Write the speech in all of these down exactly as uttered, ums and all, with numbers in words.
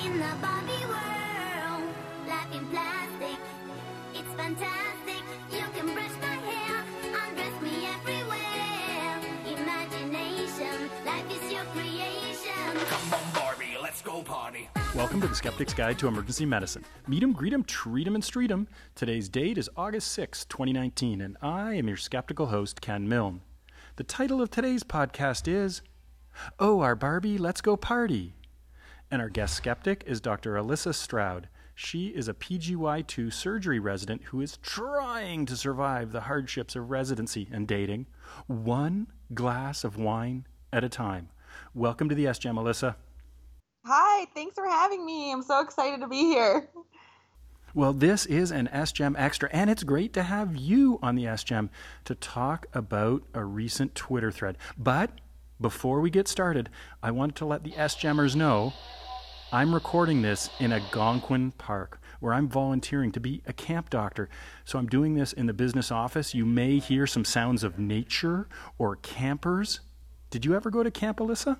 in the Barbie world. Life in plastic, it's fantastic. You can brush my hair, undress me everywhere. Imagination, life is your creation. Come on, Barbie, let's go party. Welcome to the Skeptic's Guide to Emergency Medicine. Meet 'em, greet 'em, treat 'em, and street 'em. Today's date is August sixth, twenty nineteen, and I am your skeptical host, Ken Milne. The title of today's podcast is, Oh, our Barbie, Let's Go Party. And our guest skeptic is Doctor Alyssa Stroud. She is a P G Y two surgery resident who is trying to survive the hardships of residency and dating, one glass of wine at a time. Welcome to the S G E M, Alyssa. Hi, thanks for having me. I'm so excited to be here. Well, this is an S G E M Extra, and it's great to have you on the S G E M to talk about a recent Twitter thread. But before we get started, I wanted to let the SGEMers know I'm recording this in Algonquin Park, where I'm volunteering to be a camp doctor. So I'm doing this in the business office. You may hear some sounds of nature or campers. Did you ever go to camp, Alyssa?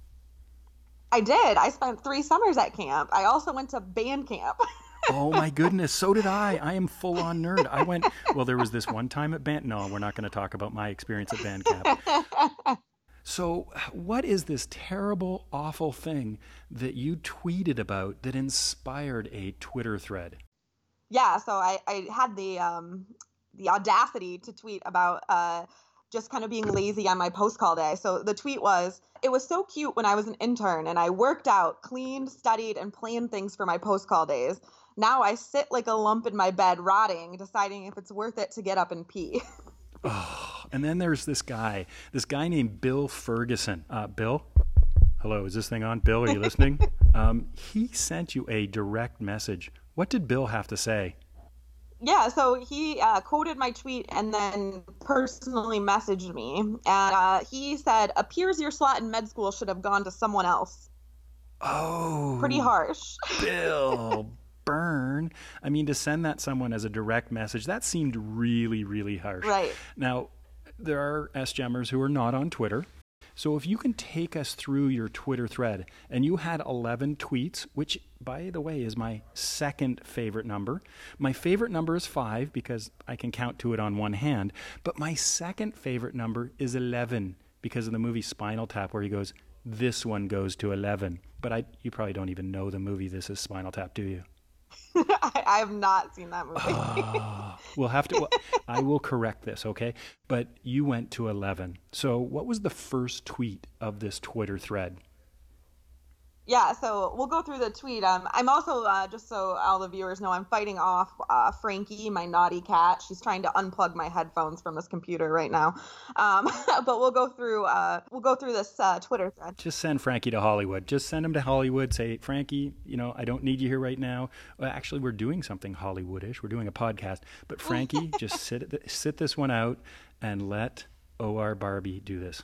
I did. I spent three summers at camp. I also went to band camp. Oh my goodness, so did I. I am full on nerd. I went, well, there was this one time at band. No, we're not going to talk about my experience at band camp. So what is this terrible, awful thing that you tweeted about that inspired a Twitter thread? Yeah, so I, I had the um, the audacity to tweet about uh, just kind of being lazy on my post-call day. So the tweet was, it was so cute when I was an intern and I worked out, cleaned, studied, and planned things for my post-call days. Now I sit like a lump in my bed rotting, deciding if it's worth it to get up and pee. Oh, and then there's this guy, this guy named Bill Ferguson. Uh, Bill? Hello, is this thing on? Bill, are you listening? um, he sent you a direct message. What did Bill have to say? Yeah, so he uh, quoted my tweet and then personally messaged me. And uh, he said, appears your slot in med school should have gone to someone else. Oh. Pretty harsh. Bill, burn. I mean, to send that someone as a direct message, that seemed really, really harsh. Right. Now, there are SGEMers who are not on Twitter. So if you can take us through your Twitter thread, and you had eleven tweets, which, by the way, is my second favorite number. My favorite number is five because I can count to it on one hand. But my second favorite number is eleven because of the movie Spinal Tap, where he goes, this one goes to eleven. But I, you probably don't even know the movie This Is Spinal Tap, do you? I, I have not seen that movie. Oh, we'll have to, well, I will correct this, okay? But you went to eleven. So what was the first tweet of this Twitter thread? Yeah, so we'll go through the tweet. Um, I'm also, uh, just so all the viewers know, I'm fighting off uh, Frankie, my naughty cat. She's trying to unplug my headphones from this computer right now. Um, but we'll go through uh, we'll go through this uh, Twitter thread. Just send Frankie to Hollywood. Just send him to Hollywood. Say, Frankie, you know, I don't need you here right now. Well, actually, we're doing something Hollywoodish. We're doing a podcast. But Frankie, just sit th- sit this one out and let O R Barbie do this.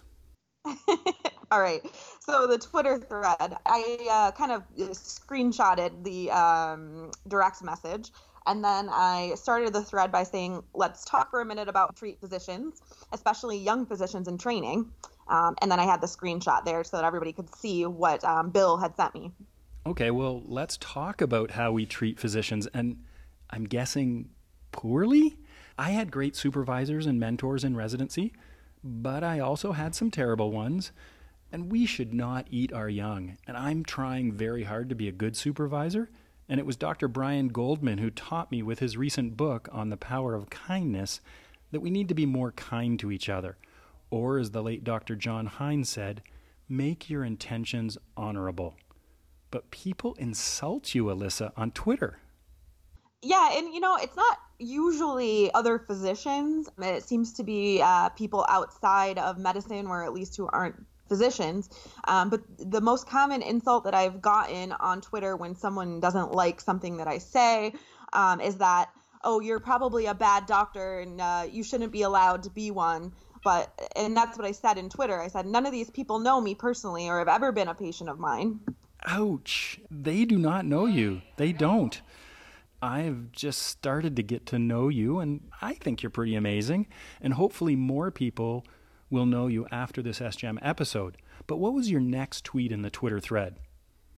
All right. So the Twitter thread, I uh, kind of screenshotted the um, direct message, and then I started the thread by saying, let's talk for a minute about treat physicians, especially young physicians in training. Um, and then I had the screenshot there so that everybody could see what um, Bill had sent me. Okay, well, let's talk about how we treat physicians, and I'm guessing poorly? I had great supervisors and mentors in residency, but I also had some terrible ones. And we should not eat our young. And I'm trying very hard to be a good supervisor. And it was Doctor Brian Goldman who taught me with his recent book on the power of kindness that we need to be more kind to each other. Or, as the late Doctor John Hines said, make your intentions honorable. But people insult you, Alyssa, on Twitter. Yeah, and you know, it's not usually other physicians. It seems to be uh, people outside of medicine, or at least who aren't physicians. Um, but the most common insult that I've gotten on Twitter when someone doesn't like something that I say um, is that, oh, you're probably a bad doctor and uh, you shouldn't be allowed to be one. But, and that's what I said in Twitter. I said, none of these people know me personally or have ever been a patient of mine. Ouch. They do not know you. They don't. I've just started to get to know you, and I think you're pretty amazing. And hopefully more people will know you after this S G E M episode. But what was your next tweet in the Twitter thread?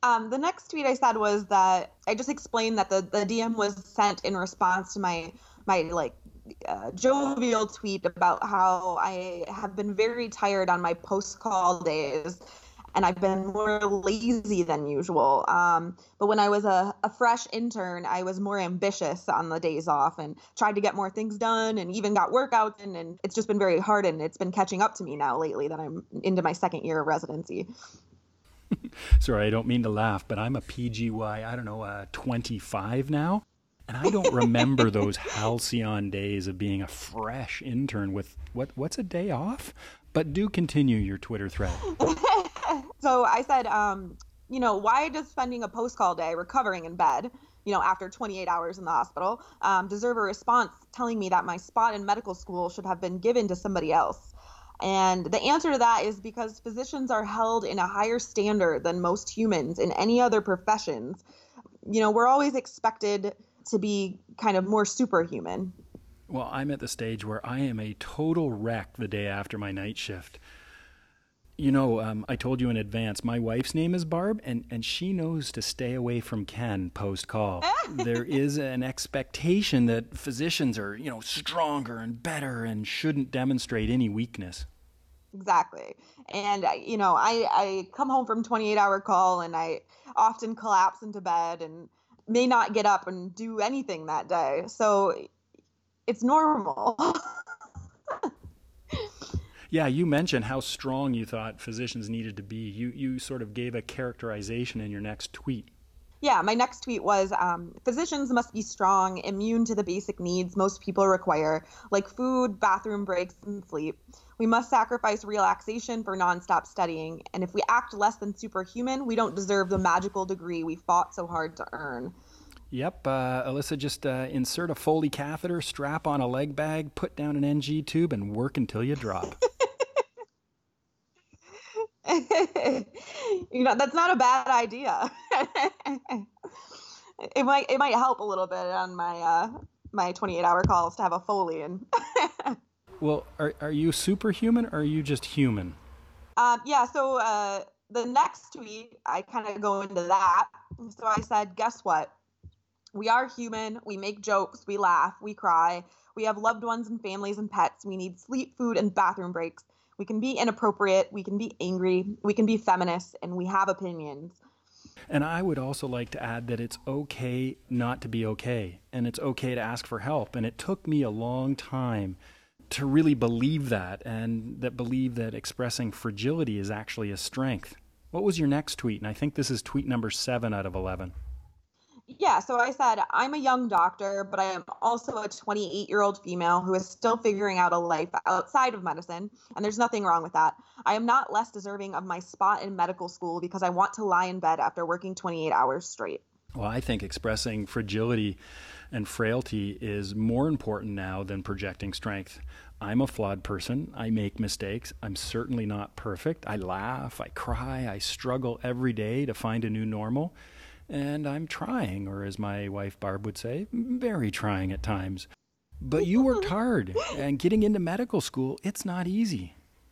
Um, the next tweet I said was that I just explained that the, the D M was sent in response to my my like uh, jovial tweet about how I have been very tired on my post-call days, and I've been more lazy than usual. Um, but when I was a, a fresh intern, I was more ambitious on the days off and tried to get more things done and even got workouts in, and it's just been very hard, and it's been catching up to me now lately that I'm into my second year of residency. Sorry, I don't mean to laugh, but I'm a P G Y, I don't know, uh, twenty-five now. And I don't remember those halcyon days of being a fresh intern with, what? what's a day off? But do continue your Twitter thread. So I said, um, you know, why does spending a post-call day recovering in bed, you know, after twenty-eight hours in the hospital, um, deserve a response telling me that my spot in medical school should have been given to somebody else? And the answer to that is because physicians are held in a higher standard than most humans in any other professions. You know, we're always expected to be kind of more superhuman. Well, I'm at the stage where I am a total wreck the day after my night shift. You know, um, I told you in advance, my wife's name is Barb, and, and she knows to stay away from Ken post-call. There is an expectation that physicians are, you know, stronger and better and shouldn't demonstrate any weakness. Exactly. And, you know, I, I come home from twenty-eight hour call and I often collapse into bed and may not get up and do anything that day. So it's normal. Yeah, you mentioned how strong you thought physicians needed to be. You you sort of gave a characterization in your next tweet. Yeah, my next tweet was, um, physicians must be strong, immune to the basic needs most people require, like food, bathroom breaks, and sleep. We must sacrifice relaxation for nonstop studying, and if we act less than superhuman, we don't deserve the magical degree we fought so hard to earn. Yep, uh, Alyssa, just uh, insert a Foley catheter, strap on a leg bag, put down an N G tube, and work until you drop. You know, that's not a bad idea. It might it might help a little bit on my uh, my twenty-eight hour calls to have a Foley in. Well, are are you superhuman or are you just human? Um, yeah, so uh, the next tweet, I kind of go into that. So I said, guess what? We are human. We make jokes. We laugh. We cry. We have loved ones and families and pets. We need sleep, food, and bathroom breaks. We can be inappropriate. We can be angry. We can be feminist, and we have opinions. And I would also like to add that it's okay not to be okay, and it's okay to ask for help. And it took me a long time to really believe that, and that believe that expressing fragility is actually a strength. What was your next tweet? And I think this is tweet number seven out of eleven. Yeah, so I said, I'm a young doctor, but I am also a twenty-eight-year-old female who is still figuring out a life outside of medicine, and there's nothing wrong with that. I am not less deserving of my spot in medical school because I want to lie in bed after working twenty-eight hours straight. Well, I think expressing fragility and frailty is more important now than projecting strength. I'm a flawed person. I make mistakes. I'm certainly not perfect. I laugh, I cry, I struggle every day to find a new normal. And I'm trying, or as my wife Barb would say, very trying at times. But you worked hard, and getting into medical school, it's not easy.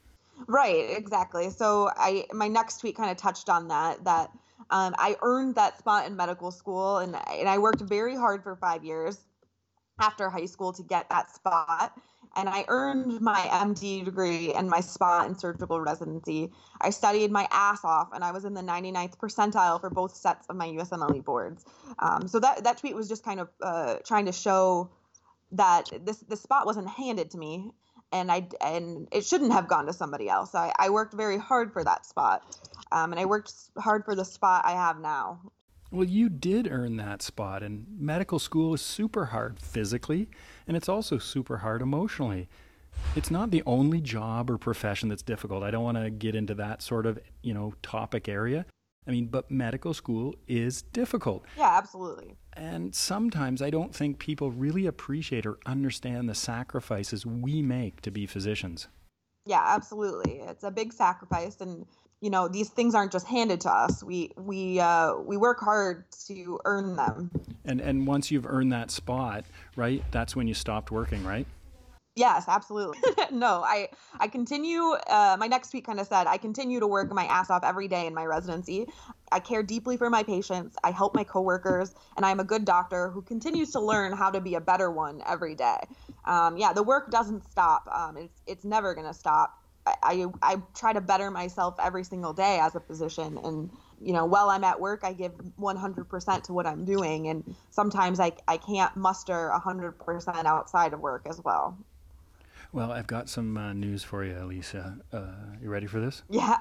Right, exactly. So I my next tweet kind of touched on that, that um, I earned that spot in medical school, and, and I worked very hard for five years after high school to get that spot. And I earned my M D degree and my spot in surgical residency. I studied my ass off, and I was in the ninety-ninth percentile for both sets of my U S M L E boards. Um, so that, that tweet was just kind of uh, trying to show that this, this spot wasn't handed to me, and I and it shouldn't have gone to somebody else. I, I worked very hard for that spot, um, and I worked hard for the spot I have now. Well, you did earn that spot, and medical school is super hard physically, and it's also super hard emotionally. It's not the only job or profession that's difficult. I don't want to get into that sort of, you know, topic area. I mean, but medical school is difficult. Yeah, absolutely. And sometimes I don't think people really appreciate or understand the sacrifices we make to be physicians. Yeah, absolutely. It's a big sacrifice, and you know, these things aren't just handed to us. We we uh, we work hard to earn them. And and once you've earned that spot, right, that's when you stopped working, right? Yes, absolutely. No, I I continue. Uh, my next tweet kind of said, I continue to work my ass off every day in my residency. I care deeply for my patients. I help my coworkers, and I'm a good doctor who continues to learn how to be a better one every day. Um, yeah, the work doesn't stop. Um, it's it's never gonna stop. I, I I try to better myself every single day as a physician, and you know, while I'm at work, I give one hundred percent to what I'm doing, and sometimes I I can't muster one hundred percent outside of work as well. Well, I've got some uh, news for you, Lisa. Uh, you ready for this? Yeah.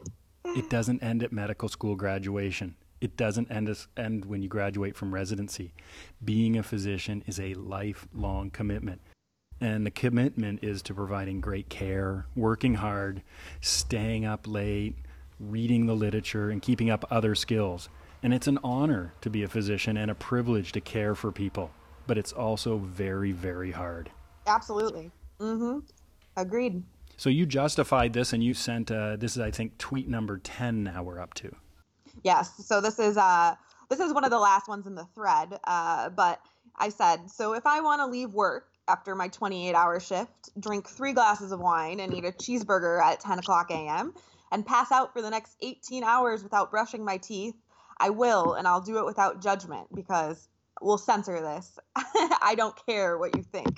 It doesn't end at medical school graduation. It doesn't end, as, end when you graduate from residency. Being a physician is a lifelong commitment. And the commitment is to providing great care, working hard, staying up late, reading the literature, and keeping up other skills. And it's an honor to be a physician and a privilege to care for people. But it's also very, very hard. Absolutely. Mm-hmm. Agreed. So you justified this, and you sent, uh, this is, I think, tweet number ten now we're up to. Yes. So this is uh this is one of the last ones in the thread. Uh, but I said, so if I want to leave work after my twenty-eight hour shift, drink three glasses of wine and eat a cheeseburger at ten o'clock a.m. and pass out for the next eighteen hours without brushing my teeth, I will, and I'll do it without judgment because we'll censor this. I don't care what you think.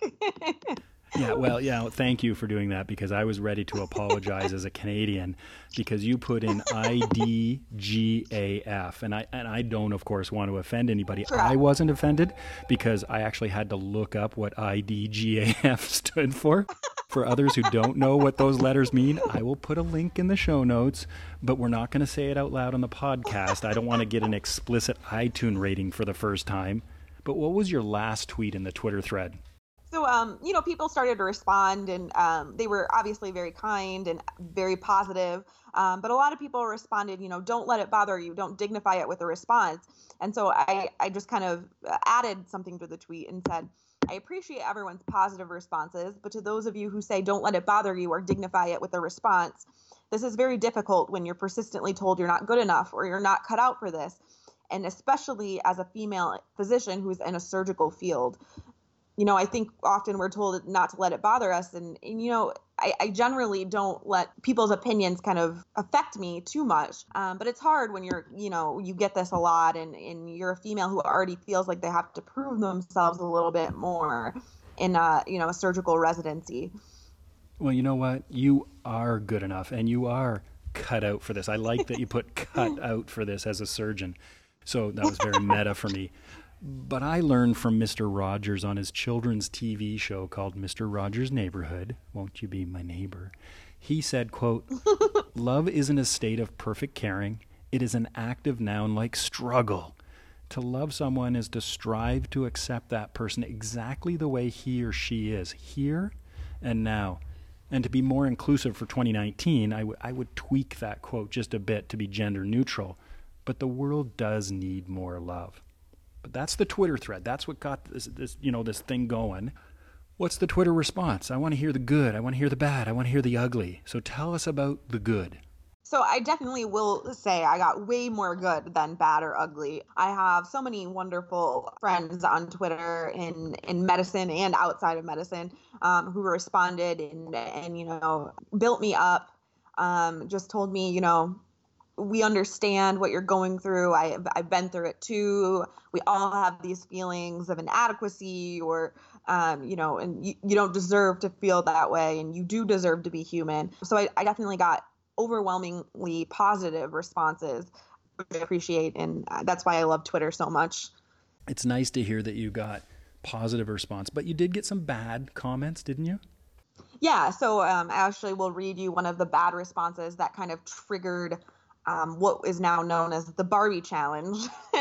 Yeah, well, yeah, thank you for doing that, because I was ready to apologize as a Canadian because you put in I D G A F, and I and I don't, of course, want to offend anybody. Sure. I wasn't offended because I actually had to look up what I D G A F stood for. For others who don't know what those letters mean, I will put a link in the show notes, but we're not going to say it out loud on the podcast. I don't want to get an explicit iTunes rating for the first time. But what was your last tweet in the Twitter thread? So, um, you know, people started to respond, and um, they were obviously very kind and very positive. Um, but a lot of people responded, you know, don't let it bother you. Don't dignify it with a response. And so I, I just kind of added something to the tweet and said, I appreciate everyone's positive responses, but to those of you who say don't let it bother you or dignify it with a response, this is very difficult when you're persistently told you're not good enough or you're not cut out for this. And especially as a female physician who's in a surgical field. You know, I think often we're told not to let it bother us. And, and you know, I, I generally don't let people's opinions kind of affect me too much. Um, but it's hard when you're, you know, you get this a lot and, and you're a female who already feels like they have to prove themselves a little bit more in, a, you know, a surgical residency. Well, you know what? You are good enough and you are cut out for this. I like that you put cut out for this as a surgeon. So that was very meta for me. But I learned from Mister Rogers on his children's T V show called Mister Rogers' Neighborhood, Won't You Be My Neighbor? He said, quote, love isn't a state of perfect caring. It is an active noun like struggle. To love someone is to strive to accept that person exactly the way he or she is, here and now. And to be more inclusive for twenty nineteen, I, w- I would tweak that quote just a bit to be gender neutral. But the world does need more love. But that's the Twitter thread. That's what got this, this, you know, this thing going. What's the Twitter response? I want to hear the good. I want to hear the bad. I want to hear the ugly. So tell us about the good. So I definitely will say I got way more good than bad or ugly. I have so many wonderful friends on Twitter in, in medicine and outside of medicine um, who responded and, and, you know, built me up, um, just told me, you know, we understand what you're going through. I, I've been through it too. We all have these feelings of inadequacy or, um, you know, and you, you don't deserve to feel that way and you do deserve to be human. So I, I definitely got overwhelmingly positive responses, which I appreciate. And that's why I love Twitter so much. It's nice to hear that you got positive response, but you did get some bad comments, didn't you? Yeah. So um, I actually will read you one of the bad responses that kind of triggered Um, what is now known as the Barbie challenge.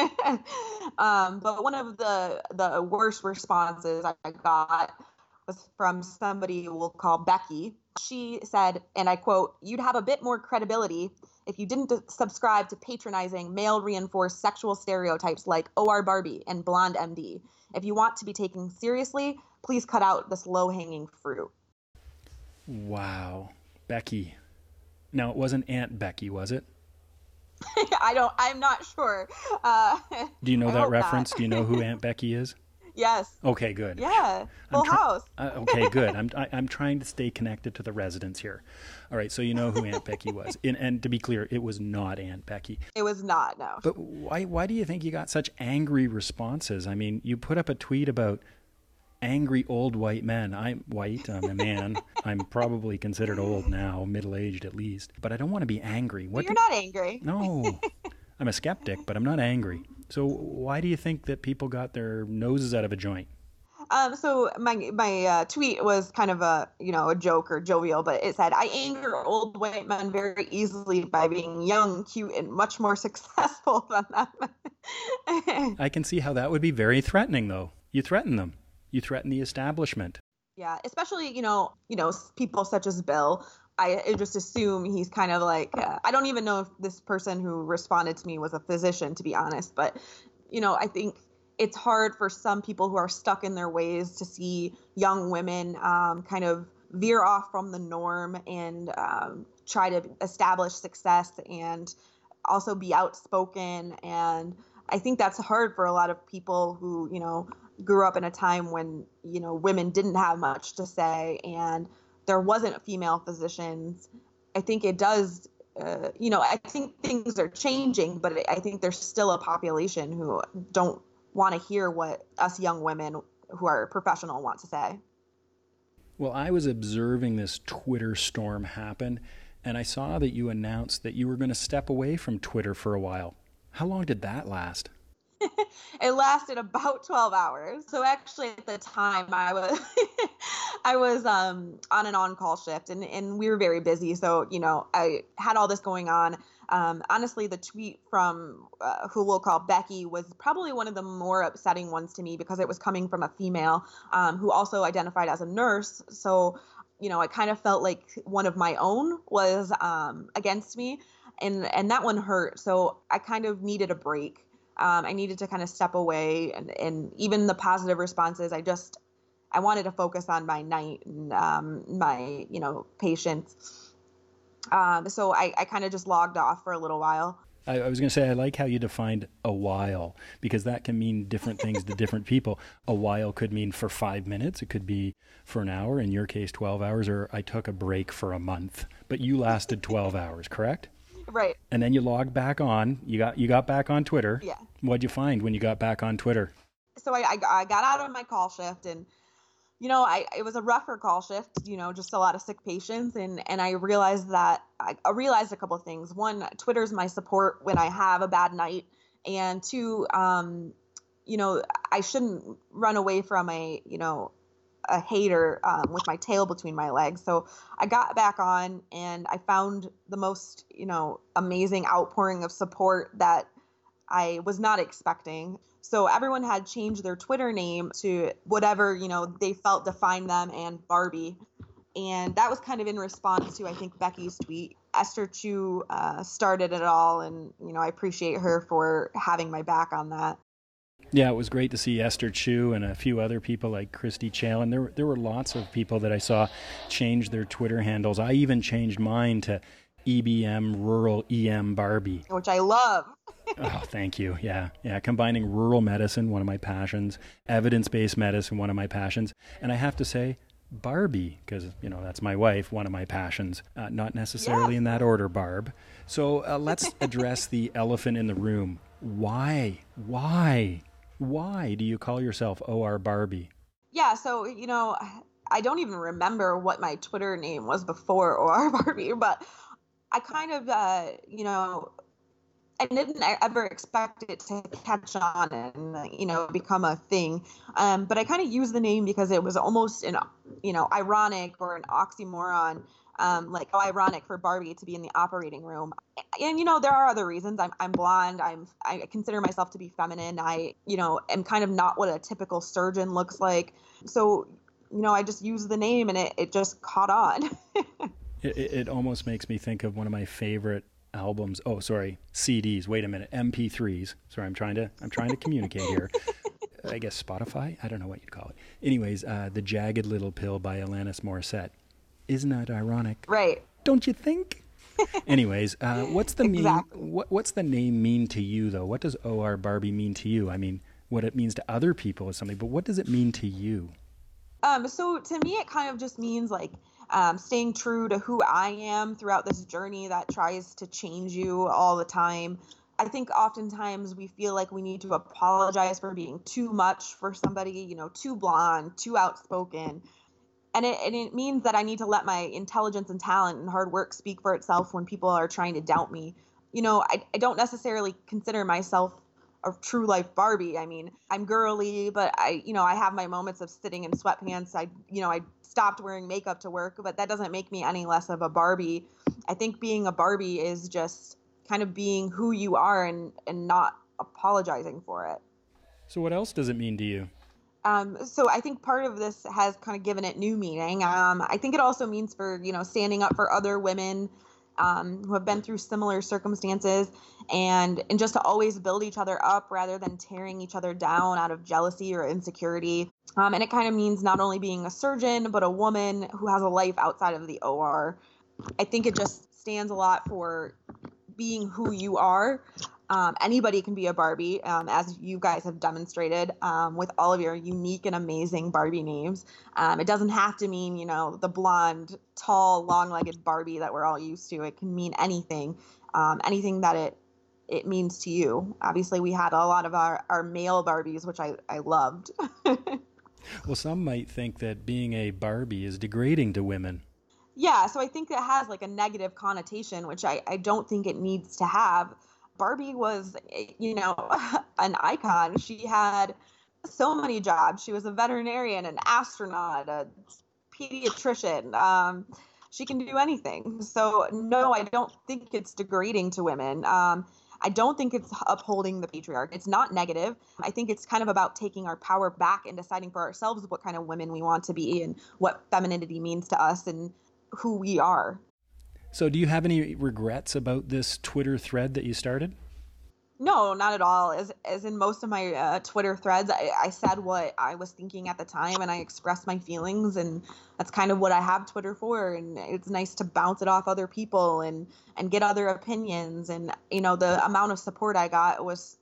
um, but one of the, the worst responses I got was from somebody we'll call Becky. She said, and I quote, "You'd have a bit more credibility if you didn't subscribe to patronizing male-reinforced sexual stereotypes like O R Barbie and Blonde M D. If you want to be taken seriously, please cut out this low-hanging fruit." Wow. Becky. Now, it wasn't Aunt Becky, was it? I don't, I'm not sure. Uh, Do you know I that hope reference? not. Do you know who Aunt Becky is? Yes. Okay, good. Yeah. Full try- house. Uh, okay, good. I'm I, I'm trying to stay connected to the residents here. All right, so you know who Aunt Becky was, and, and to be clear, it was not Aunt Becky. It was not, no. But why why do you think you got such angry responses? I mean, you put up a tweet about angry old white men. I'm white. I'm a man. I'm probably considered old now, middle aged at least. But I don't want to be angry. What? But you're do- not angry. No, I'm a skeptic, but I'm not angry. So why do you think that people got their noses out of a joint? Um, so my my uh, tweet was kind of a you know a joke or jovial, but it said, "I anger old white men very easily by being young, cute, and much more successful than them." I can see how that would be very threatening, though. You threaten them. You threaten the establishment. Yeah, especially you know you know people such as Bill. I, I just assume he's kind of like uh, I don't even know if this person who responded to me was a physician, to be honest, but you know I think it's hard for some people who are stuck in their ways to see young women um, kind of veer off from the norm and um, try to establish success and also be outspoken. And I think that's hard for a lot of people who, you know, grew up in a time when, you know, women didn't have much to say and there wasn't female physicians. I think it does, uh, you know, I think things are changing, but I think there's still a population who don't want to hear what us young women who are professional want to say. Well, I was observing this Twitter storm happen, and I saw that you announced that you were going to step away from Twitter for a while. How long did that last? It lasted about twelve hours. So actually at the time I was I was um, on an on-call shift and, and we were very busy. So, you know, I had all this going on. Um, honestly, the tweet from uh, who we'll call Becky was probably one of the more upsetting ones to me because it was coming from a female um, who also identified as a nurse. So, you know, I kind of felt like one of my own was um, against me and, and that one hurt. So I kind of needed a break. Um, I needed to kind of step away and, and even the positive responses, I just, I wanted to focus on my night and um, my, you know, patients. Um, so I, I kind of just logged off for a little while. I, I was going to say, I like how you defined a while, because that can mean different things to different people. A while could mean for five minutes. It could be for an hour, in your case, twelve hours, or I took a break for a month. But you lasted twelve hours, correct? Right. And then you logged back on. You got you got back on Twitter. Yeah. What'd you find when you got back on Twitter? So I, I, I got out of my call shift and, you know, I it was a rougher call shift, you know, just a lot of sick patients. And, and I realized that I, I realized a couple of things. One, Twitter's my support when I have a bad night. And two, um, you know, I shouldn't run away from a, you know, a hater um, with my tail between my legs. So I got back on and I found the most, you know, amazing outpouring of support that I was not expecting. So everyone had changed their Twitter name to whatever, you know, they felt defined them and Barbie. And that was kind of in response to, I think, Becky's tweet. Esther Chu uh, started it all. And, you know, I appreciate her for having my back on that. Yeah, it was great to see Esther Chu and a few other people like Christy Chale. And there, there were lots of people that I saw change their Twitter handles. I even changed mine to E B M Rural E M Barbie. Which I love. Oh, thank you. Yeah. Yeah. Combining rural medicine, one of my passions, evidence-based medicine, one of my passions. And I have to say, Barbie, because, you know, that's my wife, one of my passions. Uh, not necessarily Yes. in that order, Barb. So uh, let's address the elephant in the room. Why? Why? Why do you call yourself O R Barbie? Yeah, so, you know, I don't even remember what my Twitter name was before O R Barbie, but I kind of, uh, you know, I didn't ever expect it to catch on and, you know, become a thing. Um, but I kind of used the name because it was almost an, you know, ironic or an oxymoron. Um, like how ironic for Barbie to be in the operating room. And, you know, there are other reasons. I'm, I'm blonde. I'm, I consider myself to be feminine. I, you know, am kind of not what a typical surgeon looks like. So, you know, I just used the name and it, it just caught on. It, it, it almost makes me think of one of my favorite albums. Oh, sorry, C Ds. Wait a minute, M P threes. Sorry, I'm trying to I'm trying to communicate here. I guess Spotify. I don't know what you'd call it. Anyways, uh, The Jagged Little Pill by Alanis Morissette. Isn't that ironic? Right. Don't you think? Anyways, uh, what's the Exactly. mean? What, what's the name mean to you though? What does O R Barbie mean to you? I mean, what it means to other people is something, but what does it mean to you? Um, so to me, it kind of just means like um, staying true to who I am throughout this journey that tries to change you all the time. I think oftentimes we feel like we need to apologize for being too much for somebody, you know, too blonde, too outspoken. And it, and it means that I need to let my intelligence and talent and hard work speak for itself when people are trying to doubt me. You know, I, I don't necessarily consider myself a true life Barbie. I mean, I'm girly, but I, you know, I have my moments of sitting in sweatpants. I, you know, I stopped wearing makeup to work, but that doesn't make me any less of a Barbie. I think being a Barbie is just kind of being who you are and, and not apologizing for it. So what else does it mean to you? Um, so I think part of this has kind of given it new meaning. Um, I think it also means for, you know, standing up for other women um, who have been through similar circumstances and, and just to always build each other up rather than tearing each other down out of jealousy or insecurity. Um, and it kind of means not only being a surgeon, but a woman who has a life outside of the O R. I think it just stands a lot for being who you are. Um, anybody can be a Barbie, um, as you guys have demonstrated um, with all of your unique and amazing Barbie names. Um, it doesn't have to mean, you know, the blonde, tall, long-legged Barbie that we're all used to. It can mean anything, um, anything that it it means to you. Obviously, we had a lot of our, our male Barbies, which I, I loved. Well, some might think that being a Barbie is degrading to women. Yeah, so I think that has like a negative connotation, which I, I don't think it needs to have. Barbie was, you know, an icon. She had so many jobs. She was a veterinarian, an astronaut, a pediatrician. Um, she can do anything. So, no, I don't think it's degrading to women. Um, I don't think it's upholding the patriarchy. It's not negative. I think it's kind of about taking our power back and deciding for ourselves what kind of women we want to be and what femininity means to us and who we are. So do you have any regrets about this Twitter thread that you started? No, not at all. As as in most of my uh, Twitter threads, I, I said what I was thinking at the time and I expressed my feelings, and that's kind of what I have Twitter for. And it's nice to bounce it off other people and, and get other opinions. And, you know, the amount of support I got was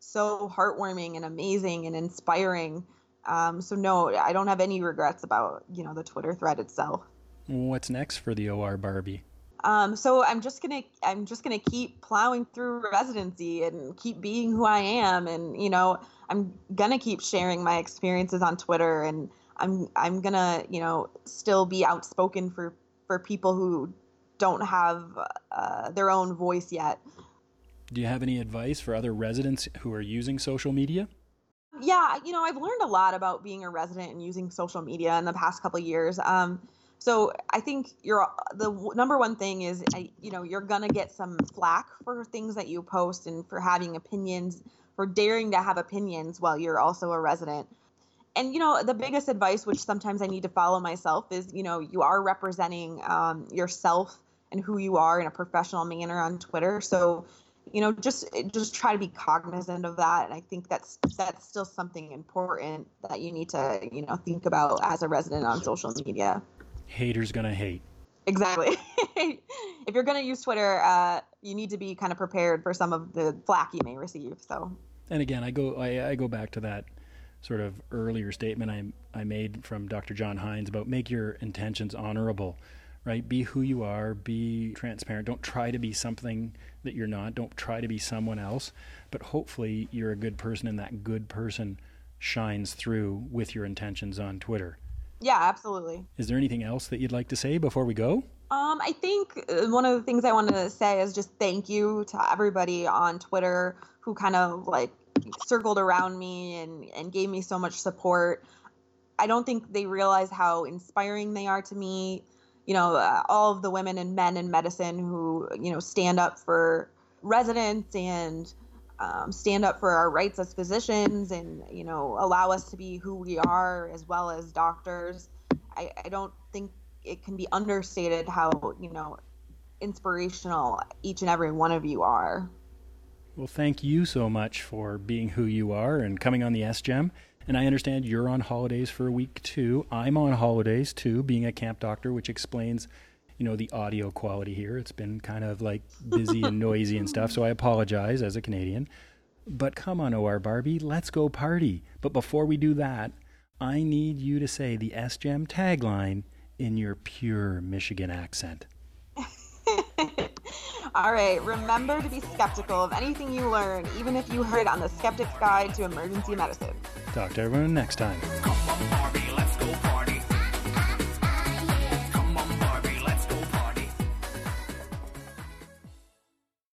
so heartwarming and amazing and inspiring. Um, so no, I don't have any regrets about, you know, the Twitter thread itself. What's next for the O R Barbie? Um, so I'm just gonna I'm just gonna keep plowing through residency and keep being who I am, and you know I'm gonna keep sharing my experiences on Twitter, and I'm I'm gonna you know still be outspoken for for people who don't have uh, their own voice yet. Do you have any advice for other residents who are using social media? Yeah, you know I've learned a lot about being a resident and using social media in the past couple of years. Um, So I think you're the number one thing is, you know, you're going to get some flack for things that you post and for having opinions, for daring to have opinions while you're also a resident. And, you know, the biggest advice, which sometimes I need to follow myself, is, you know, you are representing um, yourself and who you are in a professional manner on Twitter. So, you know, just just try to be cognizant of that. And I think that's that's still something important that you need to, you know, think about as a resident on social media. Haters gonna hate. Exactly. If you're going to use Twitter, uh, you need to be kind of prepared for some of the flack you may receive. So. And again, I go I, I go back to that sort of earlier statement I I made from Doctor John Hines about make your intentions honorable, right? Be who you are. Be transparent. Don't try to be something that you're not. Don't try to be someone else. But hopefully, you're a good person, and that good person shines through with your intentions on Twitter. Yeah, absolutely. Is there anything else that you'd like to say before we go? Um, I think one of the things I wanted to say is just thank you to everybody on Twitter who kind of like circled around me and, and gave me so much support. I don't think they realize how inspiring they are to me. You know, uh, all of the women and men in medicine who, you know, stand up for residents and Um, stand up for our rights as physicians and, you know, allow us to be who we are as well as doctors. I, I don't think it can be understated how, you know, inspirational each and every one of you are. Well, thank you so much for being who you are and coming on the S G E M. And I understand you're on holidays for a week too. I'm on holidays too, being a camp doctor, which explains, you know, the audio quality here. It's been kind of like busy and noisy and stuff, so I apologize as a Canadian. But come on, O R Barbie, let's go party. But before we do that, I need you to say the S G E M tagline in your pure Michigan accent. All right, remember to be skeptical of anything you learn, even if you heard it on the Skeptic's Guide to Emergency Medicine. Talk to everyone next time. Come on, Barbie, let's go party.